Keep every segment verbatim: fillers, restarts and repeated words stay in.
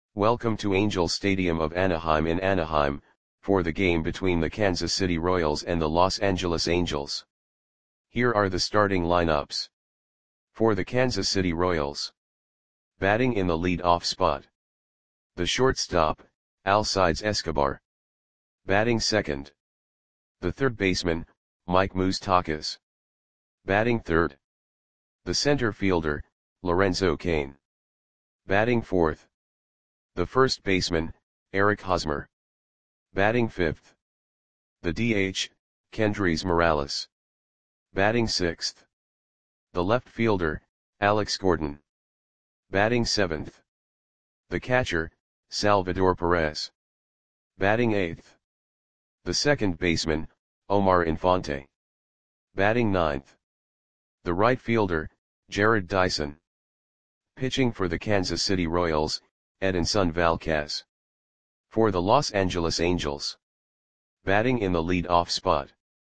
Welcome to Angel Stadium of Anaheim in Anaheim, for the game between the Kansas City Royals and the Los Angeles Angels. Here are the starting lineups. For the Kansas City Royals. Batting in the lead-off spot. The shortstop, Alcides Escobar. Batting second. The third baseman, Mike Moustakas. Batting third. The center fielder, Lorenzo Cain. Batting fourth. The first baseman, Eric Hosmer. Batting fifth. The D H, Kendrys Morales. Batting sixth. The left fielder, Alex Gordon. Batting seventh. The catcher, Salvador Perez. Batting eighth. The second baseman, Omar Infante. Batting ninth. The right fielder, Jarrod Dyson. Pitching for the Kansas City Royals, Edinson Valquez. For the Los Angeles Angels. Batting in the lead-off spot.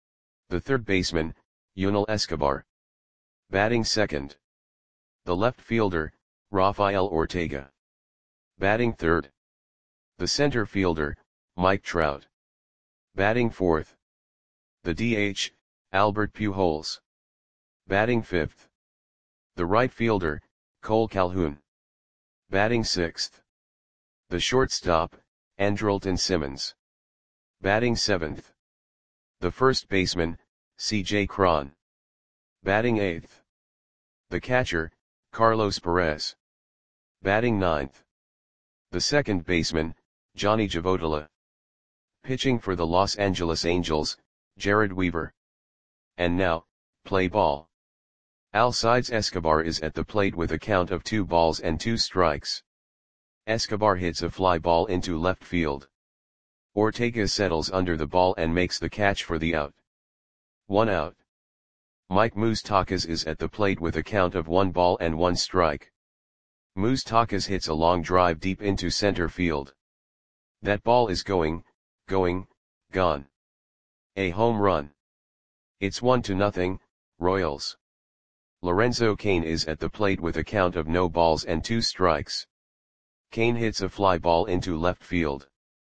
The third baseman, Yunel Escobar. Batting second. The left fielder, Rafael Ortega. Batting third. The center fielder, Mike Trout. Batting fourth. The D H, Albert Pujols. Batting fifth. The right fielder, Cole Calhoun. Batting sixth. The shortstop, Andrelton Simmons. Batting seventh. The first baseman, C J Cron. Batting eighth. The catcher, Carlos Perez. Batting ninth. The second baseman, Johnny Javotila. Pitching for the Los Angeles Angels, Jared Weaver. And now, play ball. Alcides Escobar is at the plate with a count of two balls and two strikes. Escobar hits a fly ball into left field. Ortega settles under the ball and makes the catch for the out. One out. Mike Moustakas is at the plate with a count of one ball and one strike. Moustakas hits a long drive deep into center field. That ball is going, going, gone. A home run. It's one to nothing, Royals. Lorenzo Cain is at the plate with a count of no balls and two strikes. Cain hits a fly ball into left field.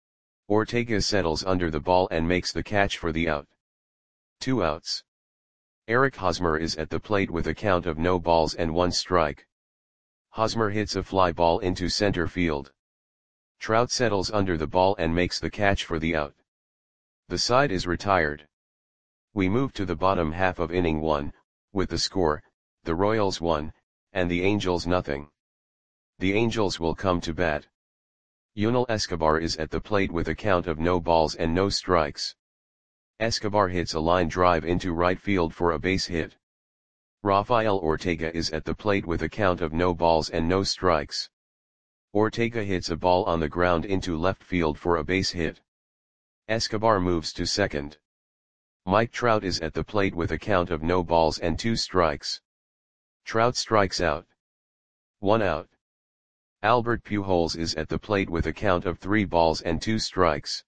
Ortega settles under the ball and makes the catch for the out. Two outs. Eric Hosmer is at the plate with a count of no balls and one strike. Hosmer hits a fly ball into center field. Trout settles under the ball and makes the catch for the out. The side is retired. We move to the bottom half of inning one, with the score, the Royals one, and the Angels nothing. The Angels will come to bat. Yunel Escobar is at the plate with a count of no balls and no strikes. Escobar hits a line drive into right field for a base hit. Rafael Ortega is at the plate with a count of no balls and no strikes. Ortega hits a ball on the ground into left field for a base hit. Escobar moves to second. Mike Trout is at the plate with a count of no balls and two strikes. Trout strikes out. One out. Albert Pujols is at the plate with a count of three balls and two strikes.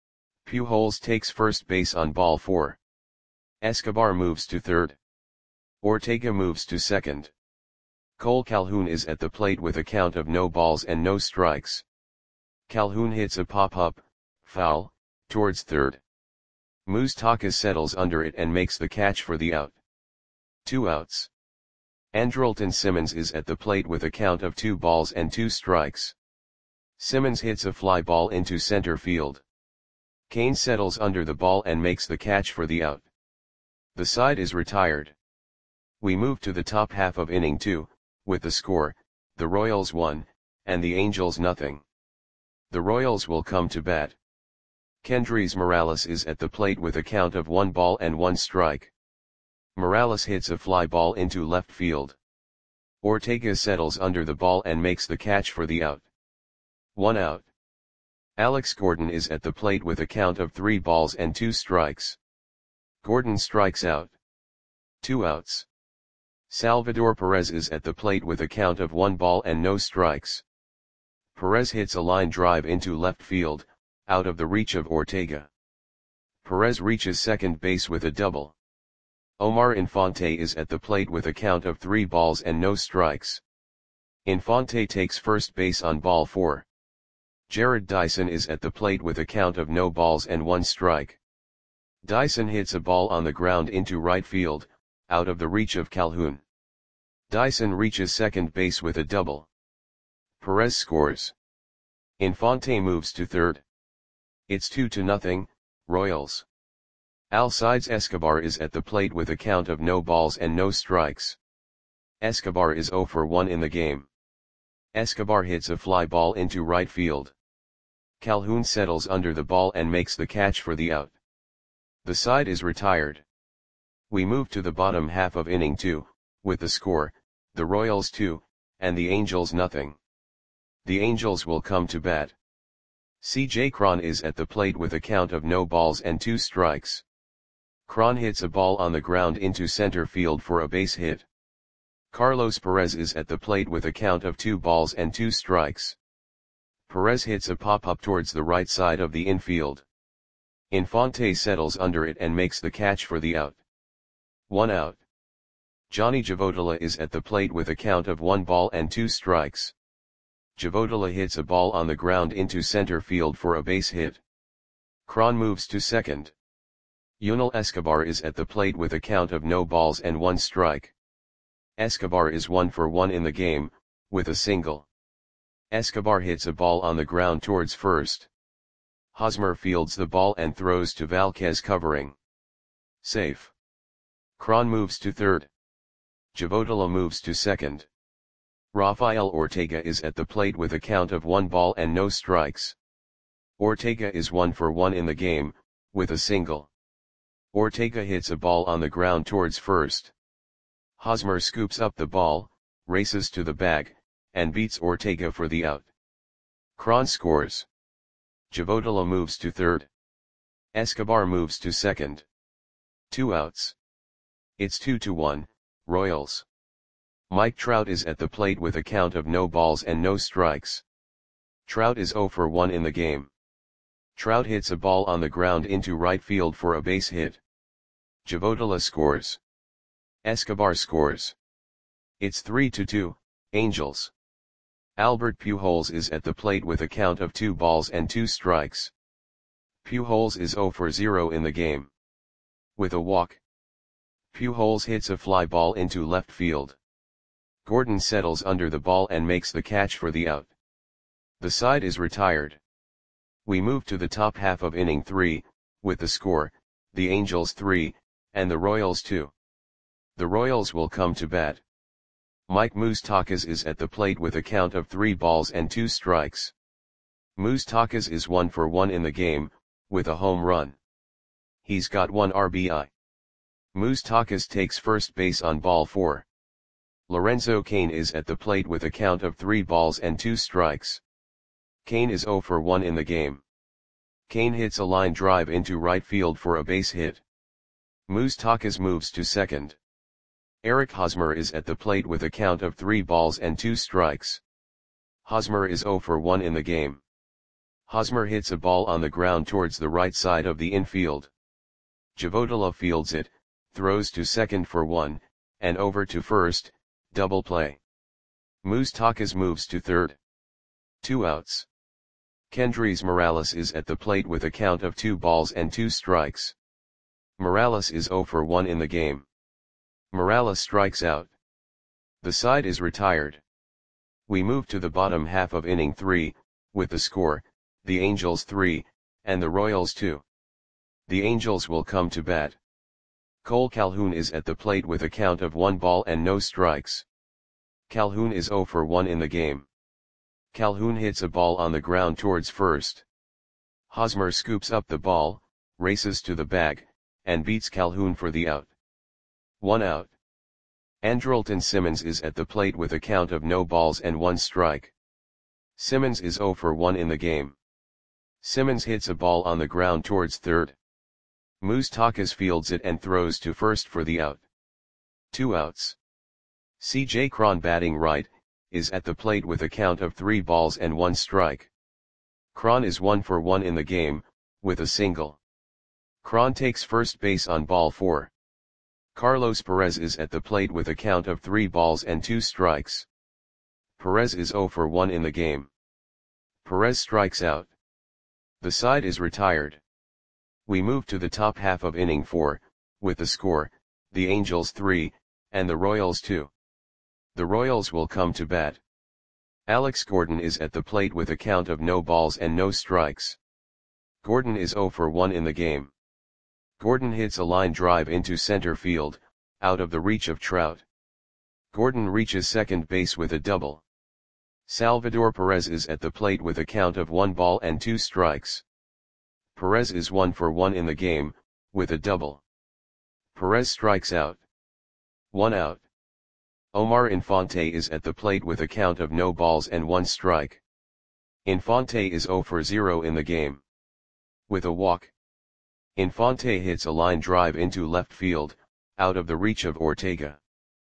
Pujols takes first base on ball four. Escobar moves to third. Ortega moves to second. Cole Calhoun is at the plate with a count of no balls and no strikes. Calhoun hits a pop-up, foul, towards third. Moustakas settles under it and makes the catch for the out. Two outs. Andrelton Simmons is at the plate with a count of two balls and two strikes. Simmons hits a fly ball into center field. Cain settles under the ball and makes the catch for the out. The side is retired. We move to the top half of inning two, with the score, the Royals one, and the Angels nothing. The Royals will come to bat. Kendrys Morales is at the plate with a count of one ball and one strike. Morales hits a fly ball into left field. Ortega settles under the ball and makes the catch for the out. One out. Alex Gordon is at the plate with a count of three balls and two strikes. Gordon strikes out. Two outs. Salvador Perez is at the plate with a count of one ball and no strikes. Perez hits a line drive into left field, out of the reach of Ortega. Perez reaches second base with a double. Omar Infante is at the plate with a count of three balls and no strikes. Infante takes first base on ball four. Jared Dyson is at the plate with a count of no balls and one strike. Dyson hits a ball on the ground into right field, out of the reach of Calhoun. Dyson reaches second base with a double. Perez scores. Infante moves to third. It's two to nothing, Royals. Alcides Escobar is at the plate with a count of no balls and no strikes. Escobar is zero for one in the game. Escobar hits a fly ball into right field. Calhoun settles under the ball and makes the catch for the out. The side is retired. We move to the bottom half of inning two, with the score, the Royals two, and the Angels nothing. The Angels will come to bat. C J Cron is at the plate with a count of no balls and two strikes. Cron hits a ball on the ground into center field for a base hit. Carlos Perez is at the plate with a count of two balls and two strikes. Perez hits a pop-up towards the right side of the infield. Infante settles under it and makes the catch for the out. One out. Johnny Javodala is at the plate with a count of one ball and two strikes. Javodala hits a ball on the ground into center field for a base hit. Cron moves to second. Yunel Escobar is at the plate with a count of no balls and one strike. Escobar is one for one in the game, with a single. Escobar hits a ball on the ground towards first. Hosmer fields the ball and throws to Valquez covering. Safe. Cron moves to third. Javodala moves to second. Rafael Ortega is at the plate with a count of one ball and no strikes. Ortega is one for one in the game, with a single. Ortega hits a ball on the ground towards first. Hosmer scoops up the ball, races to the bag, and beats Ortega for the out. Cron scores. Javodala moves to third. Escobar moves to second. Two outs. It's two to one, Royals. Mike Trout is at the plate with a count of no balls and no strikes. Trout is zero for one in the game. Trout hits a ball on the ground into right field for a base hit. Javodala scores. Escobar scores. It's three to two, Angels. Albert Pujols is at the plate with a count of two balls and two strikes. Pujols is zero for zero in the game. With a walk. Pujols hits a fly ball into left field. Gordon settles under the ball and makes the catch for the out. The side is retired. We move to the top half of inning three, with the score, the Angels three, and the Royals two. The Royals will come to bat. Mike Moustakas is at the plate with a count of three balls and two strikes. Moustakas is one for one in the game, with a home run. He's got one R B I. Moustakas takes first base on ball four. Lorenzo Cain is at the plate with a count of three balls and two strikes. Cain is zero for one in the game. Cain hits a line drive into right field for a base hit. Moustakas moves to second. Eric Hosmer is at the plate with a count of three balls and two strikes. Hosmer is zero for one in the game. Hosmer hits a ball on the ground towards the right side of the infield. Javodala fields it, throws to second for one, and over to first, double play. Moustakas moves to third. Two outs. Kendrys Morales is at the plate with a count of two balls and two strikes. Morales is zero for one in the game. Morales strikes out. The side is retired. We move to the bottom half of inning three, with the score, the Angels three, and the Royals two. The Angels will come to bat. Cole Calhoun is at the plate with a count of one ball and no strikes. Calhoun is zero for one in the game. Calhoun hits a ball on the ground towards first. Hosmer scoops up the ball, races to the bag, and beats Calhoun for the out. One out. Andrelton Simmons is at the plate with a count of no balls and one strike. Simmons is zero for one in the game. Simmons hits a ball on the ground towards third. Moustakas fields it and throws to first for the out. Two outs. C J Cron batting right, is at the plate with a count of three balls and one strike. Cron is one for one in the game, with a single. Cron takes first base on ball four. Carlos Perez is at the plate with a count of three balls and two strikes. Perez is zero for one in the game. Perez strikes out. The side is retired. We move to the top half of inning four, with the score, the Angels three, and the Royals two. The Royals will come to bat. Alex Gordon is at the plate with a count of no balls and no strikes. Gordon is oh for one in the game. Gordon hits a line drive into center field, out of the reach of Trout. Gordon reaches second base with a double. Salvador Perez is at the plate with a count of one ball and two strikes. Perez is one for one in the game, with a double. Perez strikes out. One out. Omar Infante is at the plate with a count of no balls and one strike. Infante is oh for zero in the game. With a walk. Infante hits a line drive into left field, out of the reach of Ortega.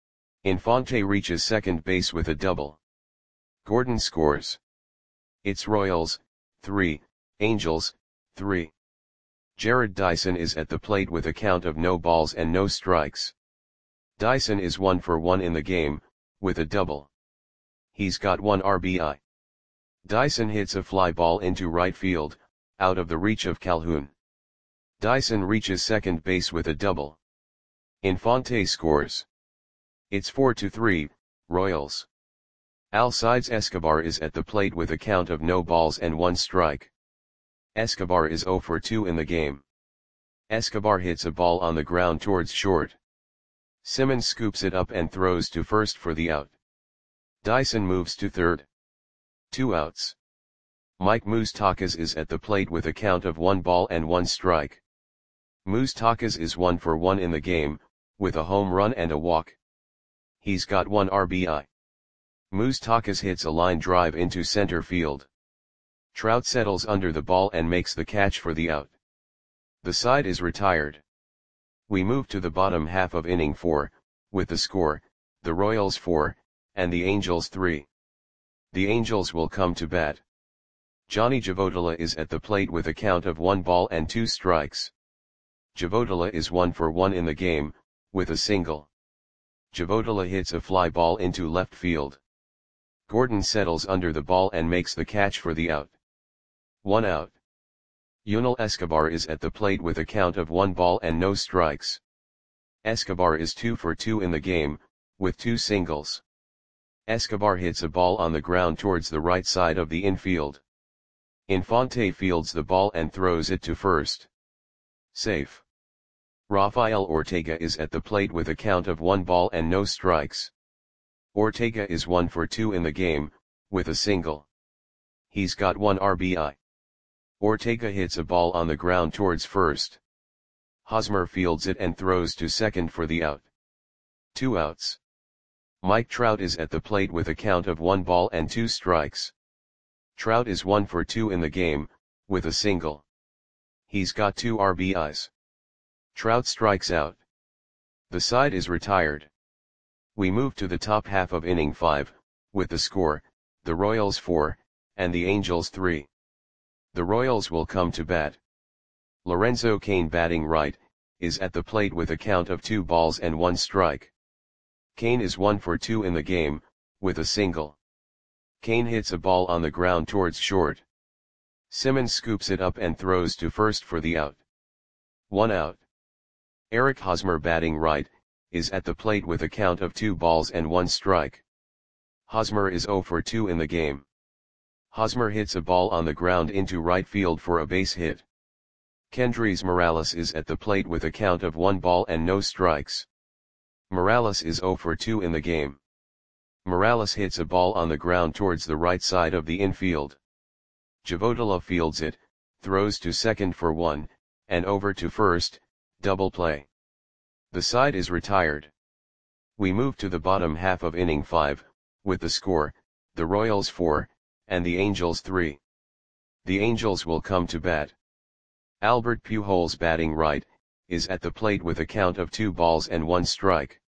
Infante reaches second base with a double. Gordon scores. It's Royals, three, Angels, three. Jared Dyson is at the plate with a count of no balls and no strikes. Dyson is one for one in the game, with a double. He's got one R B I. Dyson hits a fly ball into right field, out of the reach of Calhoun. Dyson reaches second base with a double. Infante scores. It's four to three, Royals. Alcides Escobar is at the plate with a count of no balls and one strike. Escobar is oh for two in the game. Escobar hits a ball on the ground towards short. Simmons scoops it up and throws to first for the out. Dyson moves to third. Two outs. Mike Moustakas is at the plate with a count of one ball and one strike. Moustakas is one for one in the game, with a home run and a walk. He's got one R B I. Moustakas hits a line drive into center field. Trout settles under the ball and makes the catch for the out. The side is retired. We move to the bottom half of inning four, with the score, the Royals four, and the Angels three. The Angels will come to bat. Johnny Javotila is at the plate with a count of one ball and two strikes. Javotila is one for one in the game, with a single. Javotila hits a fly ball into left field. Gordon settles under the ball and makes the catch for the out. One out. Yunel Escobar is at the plate with a count of one ball and no strikes. Escobar is two for two in the game, with two singles. Escobar hits a ball on the ground towards the right side of the infield. Infante fields the ball and throws it to first. Safe. Rafael Ortega is at the plate with a count of one ball and no strikes. Ortega is one for two in the game, with a single. He's got one R B I. Ortega hits a ball on the ground towards first. Hosmer fields it and throws to second for the out. Two outs. Mike Trout is at the plate with a count of one ball and two strikes. Trout is one for two in the game, with a single. He's got two R B Is. Trout strikes out. The side is retired. We move to the top half of inning five, with the score, the Royals four, and the Angels three. The Royals will come to bat. Lorenzo Cain, batting right, is at the plate with a count of two balls and one strike. Cain is one for two in the game, with a single. Cain hits a ball on the ground towards short. Simmons scoops it up and throws to first for the out. One out. Eric Hosmer, batting right, is at the plate with a count of two balls and one strike. Hosmer is oh for two in the game. Hosmer hits a ball on the ground into right field for a base hit. Kendrys Morales is at the plate with a count of one ball and no strikes. Morales is oh for two in the game. Morales hits a ball on the ground towards the right side of the infield. Javotila fields it, throws to second for one, and over to first, double play. The side is retired. We move to the bottom half of inning five, with the score, the Royals four, and the Angels three. The Angels will come to bat. Albert Pujols, batting right, is at the plate with a count of two balls and one strike.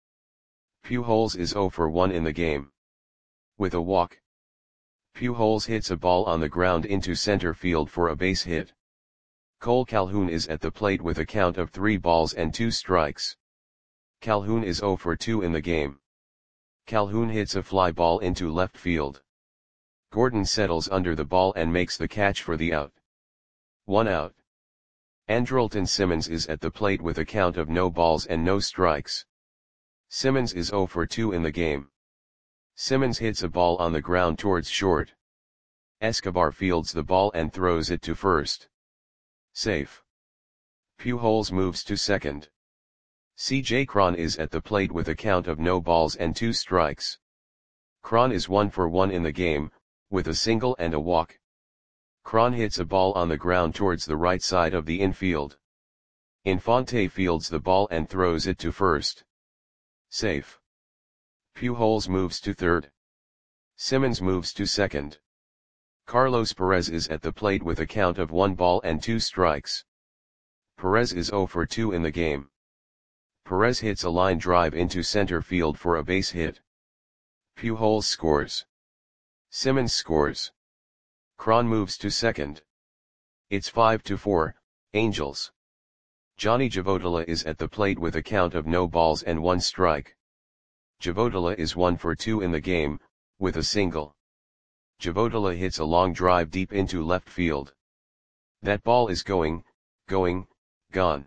Pujols is oh for one in the game. With a walk. Pujols hits a ball on the ground into center field for a base hit. Cole Calhoun is at the plate with a count of three balls and two strikes. Calhoun is oh for two in the game. Calhoun hits a fly ball into left field. Gordon settles under the ball and makes the catch for the out. One out. Andrelton Simmons is at the plate with a count of no balls and no strikes. Simmons is zero for two in the game. Simmons hits a ball on the ground towards short. Escobar fields the ball and throws it to first. Safe. Pujols moves to second. C J Cron is at the plate with a count of no balls and two strikes. Cron is one for one in the game, with a single and a walk. Cron hits a ball on the ground towards the right side of the infield. Infante fields the ball and throws it to first. Safe. Pujols moves to third. Simmons moves to second. Carlos Perez is at the plate with a count of one ball and two strikes. Perez is zero for two in the game. Perez hits a line drive into center field for a base hit. Pujols scores. Simmons scores. Cron moves to second. It's five to four, Angels. Johnny Javotila is at the plate with a count of no balls and one strike. Javotila is one for two in the game, with a single. Javotila hits a long drive deep into left field. That ball is going, going, gone.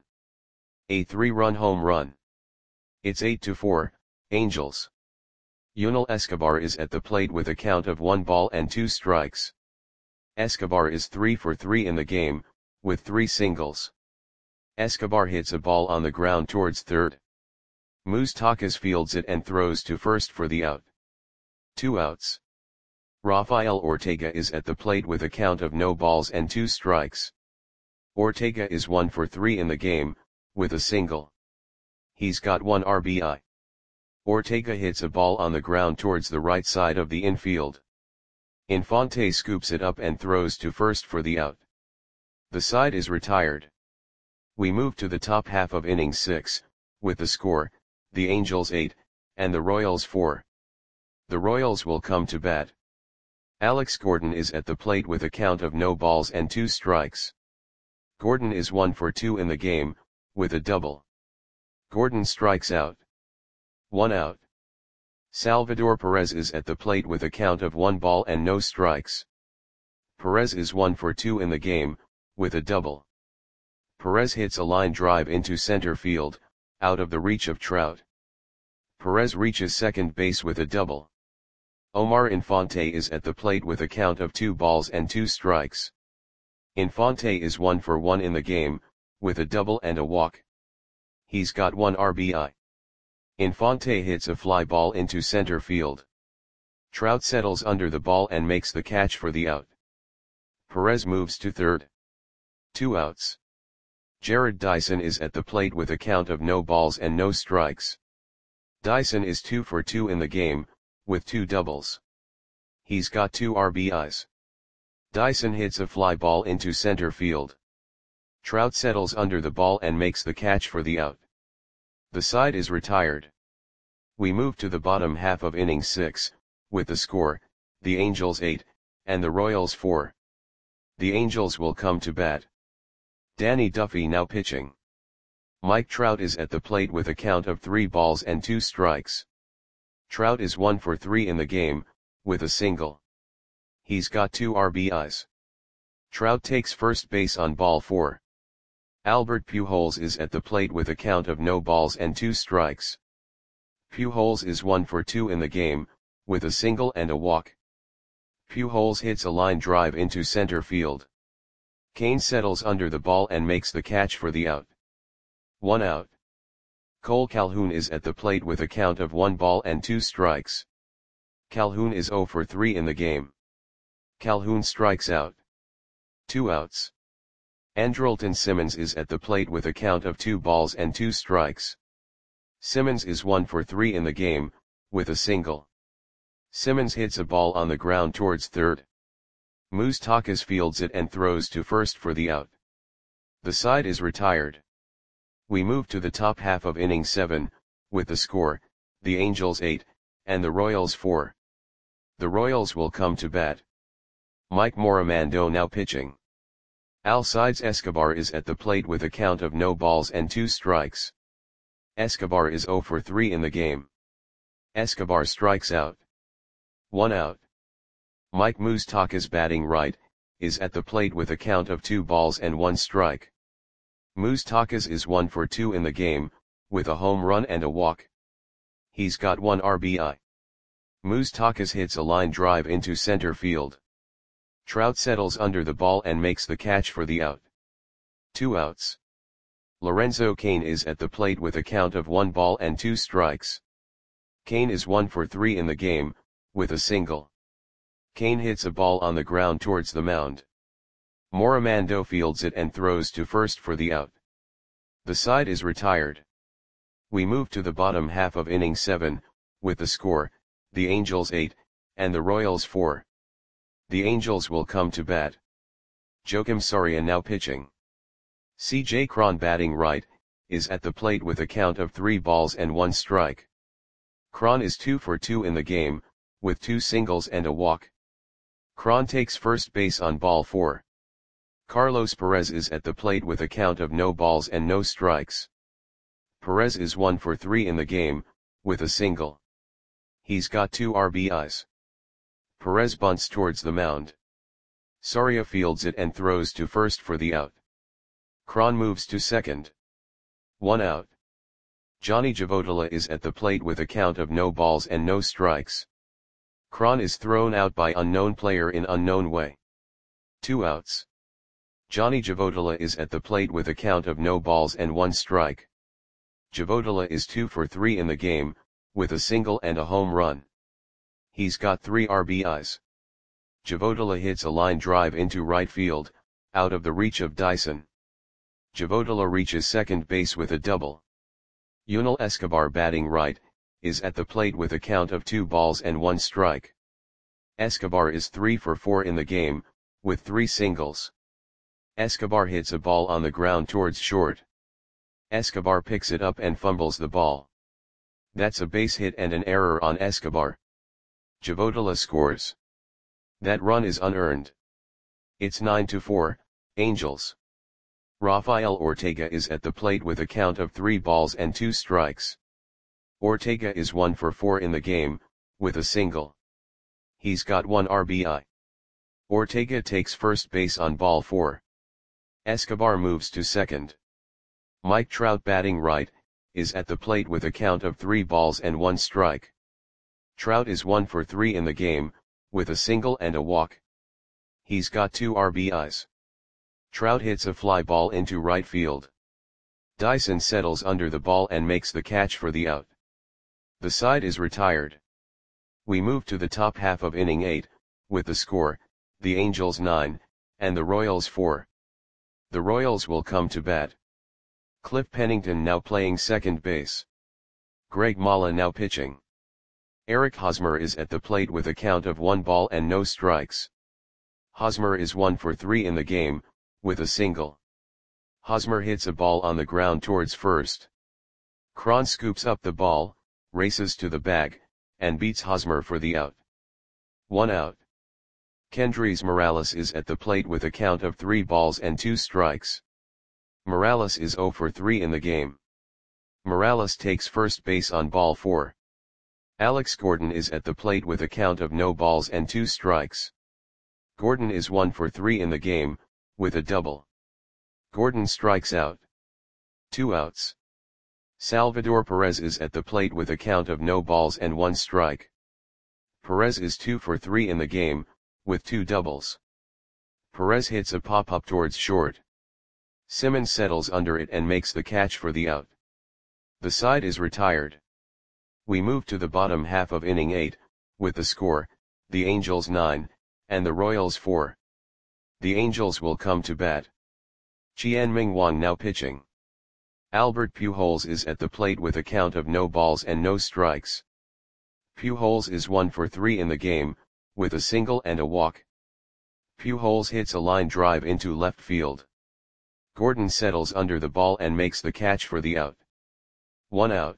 A three-run home run. It's eight to four, Angels. Yunel Escobar is at the plate with a count of one ball and two strikes. Escobar is three for three in the game, with three singles. Escobar hits a ball on the ground towards third. Moustakas fields it and throws to first for the out. Two outs. Rafael Ortega is at the plate with a count of no balls and two strikes. Ortega is one for three in the game, with a single. He's got one R B I. Ortega hits a ball on the ground towards the right side of the infield. Infante scoops it up and throws to first for the out. The side is retired. We move to the top half of inning six, with the score, the Angels eight, and the Royals four. The Royals will come to bat. Alex Gordon is at the plate with a count of no balls and two strikes. Gordon is one for two in the game, with a double. Gordon strikes out. One out. Salvador Perez is at the plate with a count of one ball and no strikes. Perez is one for two in the game, with a double. Perez hits a line drive into center field, out of the reach of Trout. Perez reaches second base with a double. Omar Infante is at the plate with a count of two balls and two strikes. Infante is one for one in the game, with a double and a walk. He's got one R B I. Infante hits a fly ball into center field. Trout settles under the ball and makes the catch for the out. Perez moves to third. Two outs. Jared Dyson is at the plate with a count of no balls and no strikes. Dyson is two for two in the game, with two doubles. He's got two R B Is. Dyson hits a fly ball into center field. Trout settles under the ball and makes the catch for the out. The side is retired. We move to the bottom half of inning six, with the score, the Angels eight, and the Royals four. The Angels will come to bat. Danny Duffy now pitching. Mike Trout is at the plate with a count of three balls and two strikes. Trout is one for three in the game, with a single. He's got two R B Is. Trout takes first base on ball four. Albert Pujols is at the plate with a count of no balls and two strikes. Pujols is one for two in the game, with a single and a walk. Pujols hits a line drive into center field. Kane settles under the ball and makes the catch for the out. One out. Cole Calhoun is at the plate with a count of one ball and two strikes. Calhoun is zero for three in the game. Calhoun strikes out. Two outs. Andrelton Simmons is at the plate with a count of two balls and two strikes. Simmons is one for three in the game, with a single. Simmons hits a ball on the ground towards third. Moustakas fields it and throws to first for the out. The side is retired. We move to the top half of inning seven, with the score, the Angels eight, and the Royals four. The Royals will come to bat. Mike Morimando now pitching. Alcides Escobar is at the plate with a count of no balls and two strikes. Escobar is zero for three in the game. Escobar strikes out. One out. Mike Moustakas batting right, is at the plate with a count of two balls and one strike. Moustakas is one for two in the game, with a home run and a walk. He's got one R B I. Moustakas hits a line drive into center field. Trout settles under the ball and makes the catch for the out. Two outs. Lorenzo Cain is at the plate with a count of one ball and two strikes. Cain is one for three in the game, with a single. Cain hits a ball on the ground towards the mound. Morimando fields it and throws to first for the out. The side is retired. We move to the bottom half of inning seven, with the score, the Angels eight, and the Royals four. The Angels will come to bat. Joakim Soria now pitching. C J Cron batting right, is at the plate with a count of three balls and one strike. Cron is two for two in the game, with two singles and a walk. Cron takes first base on ball four. Carlos Perez is at the plate with a count of no balls and no strikes. Perez is one for three in the game, with a single. He's got two R B Is. Perez bunts towards the mound. Soria fields it and throws to first for the out. Cron moves to second. One out. Johnny Javotila is at the plate with a count of no balls and no strikes. Cron is thrown out by unknown player in unknown way. Two outs. Johnny Javotila is at the plate with a count of no balls and one strike. Javotila is two for three in the game, with a single and a home run. He's got three R B Is. Javotila hits a line drive into right field, out of the reach of Dyson. Javotila reaches second base with a double. Yunel Escobar batting right, is at the plate with a count of two balls and one strike. Escobar is three for four in the game, with three singles. Escobar hits a ball on the ground towards short. Escobar picks it up and fumbles the ball. That's a base hit and an error on Escobar. Javotila scores. That run is unearned. It's nine to four, Angels. Rafael Ortega is at the plate with a count of three balls and two strikes. Ortega is one for four in the game, with a single. He's got one R B I. Ortega takes first base on ball four. Escobar moves to second. Mike Trout batting right, is at the plate with a count of three balls and one strike. Trout is one for three in the game, with a single and a walk. He's got two R B Is. Trout hits a fly ball into right field. Dyson settles under the ball and makes the catch for the out. The side is retired. We move to the top half of inning eight, with the score, the Angels nine, and the Royals four. The Royals will come to bat. Cliff Pennington now playing second base. Greg Mala now pitching. Eric Hosmer is at the plate with a count of one ball and no strikes. Hosmer is one for three in the game, with a single. Hosmer hits a ball on the ground towards first. Cron scoops up the ball, races to the bag, and beats Hosmer for the out. One out. Kendrys Morales is at the plate with a count of three balls and two strikes. Morales is zero for three in the game. Morales takes first base on ball four. Alex Gordon is at the plate with a count of no balls and two strikes. Gordon is one for three in the game, with a double. Gordon strikes out. Two outs. Salvador Perez is at the plate with a count of no balls and one strike. Perez is two for three in the game, with two doubles. Perez hits a pop-up towards short. Simmons settles under it and makes the catch for the out. The side is retired. We move to the bottom half of inning eight, with the score, the Angels nine, and the Royals four. The Angels will come to bat. Chien-Ming Wang now pitching. Albert Pujols is at the plate with a count of no balls and no strikes. Pujols is one for three in the game, with a single and a walk. Pujols hits a line drive into left field. Gordon settles under the ball and makes the catch for the out. One out.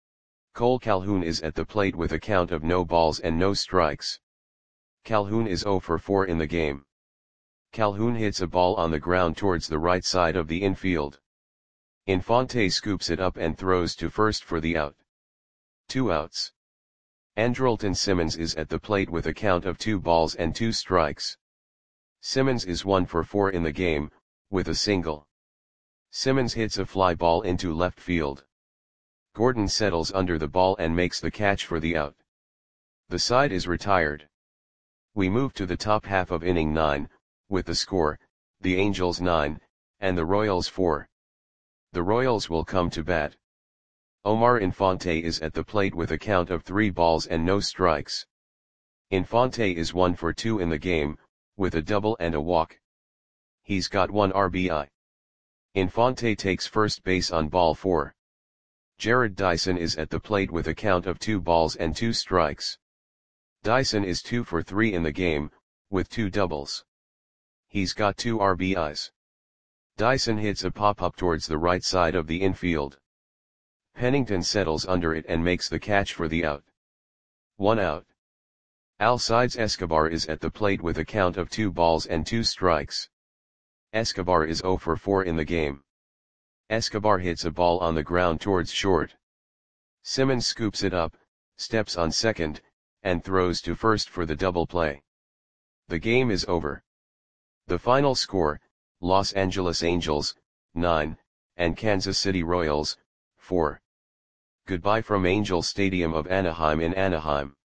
Cole Calhoun is at the plate with a count of no balls and no strikes. Calhoun is zero for four in the game. Calhoun hits a ball on the ground towards the right side of the infield. Infante scoops it up and throws to first for the out. Two outs. Andrelton Simmons is at the plate with a count of two balls and two strikes. Simmons is one for four in the game, with a single. Simmons hits a fly ball into left field. Gordon settles under the ball and makes the catch for the out. The side is retired. We move to the top half of inning nine, with the score, the Angels nine, and the Royals four. The Royals will come to bat. Omar Infante is at the plate with a count of three balls and no strikes. Infante is one for two in the game, with a double and a walk. He's got one R B I. Infante takes first base on ball four. Jared Dyson is at the plate with a count of two balls and two strikes. Dyson is two for three in the game, with two doubles. He's got two R B Is. Dyson hits a pop-up towards the right side of the infield. Pennington settles under it and makes the catch for the out. One out. Alcides Escobar is at the plate with a count of two balls and two strikes. Escobar is zero for four in the game. Escobar hits a ball on the ground towards short. Simmons scoops it up, steps on second, and throws to first for the double play. The game is over. The final score, Los Angeles Angels, nine, and Kansas City Royals, four. Goodbye from Angel Stadium of Anaheim in Anaheim.